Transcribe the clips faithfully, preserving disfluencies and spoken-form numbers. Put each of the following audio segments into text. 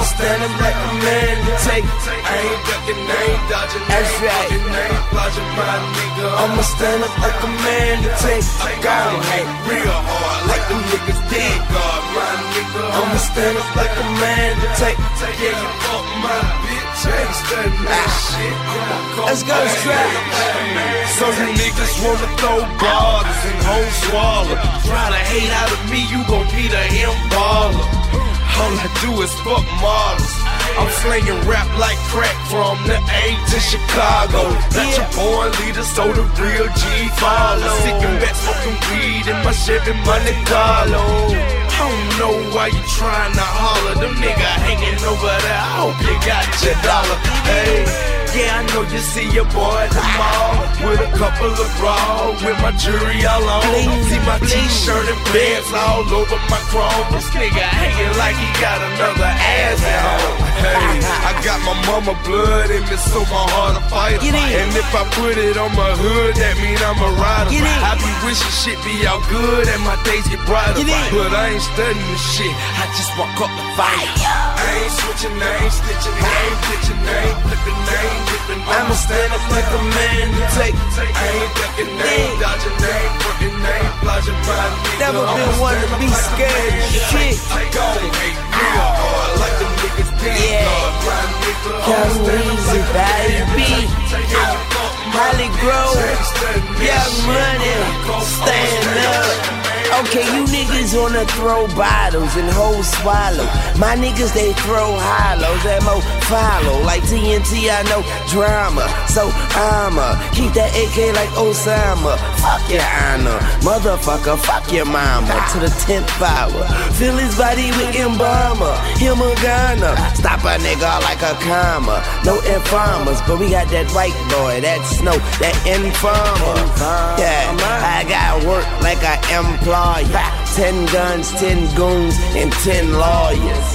stand up like a man to take. I ain't ducking, I ain't dodging, that's right. I ain't dodging my nigga. I'ma stand up like a man to take. I got him hate real hard, like them niggas dead. God, my nigga. I'ma stand up like a man to take. Yeah, you fuck my bitch, I ain't studying that shit. Let's go, strap. So you niggas wanna throw borders and whole swallow. Try to hate out of me, you gon' be the M baller. All I do is fuck models. I'm slinging rap like crack from the A to Chicago. Not your born leader, so the real G follow. Sitting back smoking weed in my Chevy Monte Carlo. I don't know why you trying to holler. Them nigga hanging over there, I hope you got your dollar. Hey, yeah, I know you see your boy at the mall with a couple of bras, with my jewelry all on. See my t-shirt and pants all over my chrome. This nigga hanging like he got another ass at home. Hey, I got my mama blood in me, so my heart a fighter. And if I put it on my hood, that mean I'm a rider. I be wishing shit be all good and my days get brighter. But I ain't studying this shit, I just walk up the fire. I ain't switching names, snitching name, bitching name, flipping name, dipping name. I'ma stand up like a man to take. I ain't ducking name, dodging name, working name, blodging my nigga. Never been one to be scared of shit. Gon' hate real hard like them niggas did. Yeah, come easy, baby. Holly Grove, Young Money, stand up. Okay, you niggas wanna throw bottles and hoes swallow. My niggas, they throw hollows, that mo follow. Like T N T, I know drama, so I'ma keep that A K like Osama. Fuck your honor, motherfucker, fuck your mama. To the tenth hour, fill his body with embalmer. Him a Ghana, stop a nigga like a comma. No informers, but we got that white boy, that snow, that informer. Yeah, I got work like I employ. Ten guns, ten goons, and ten lawyers.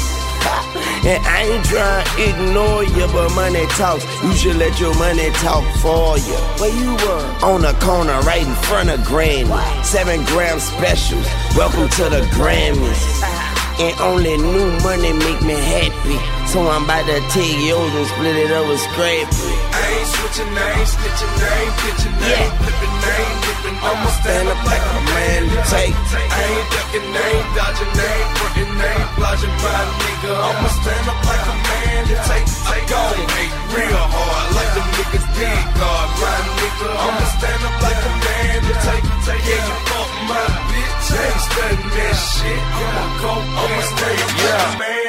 And I ain't trying to ignore you, but money talks. You should let your money talk for you. Where you were? On the corner, right in front of Granny. Seven gram specials. Welcome to the Grammys. And only new money make me happy. So I'm about to take yours and split it over scrappy. I ain't switching names, snitching name, bitching name, flipping name, dipping name. I'ma stand up like a man to take. I ain't ducking name, dodging name, working name, blodging my nigga. I'ma stand up like a man to take. I gon' hate real hard like them niggas did. God, my nigga. I'ma stand up like a man to take. Yeah, you fuck my bitch, I ain't studying that shit. I'ma go, I'ma stay up like a man.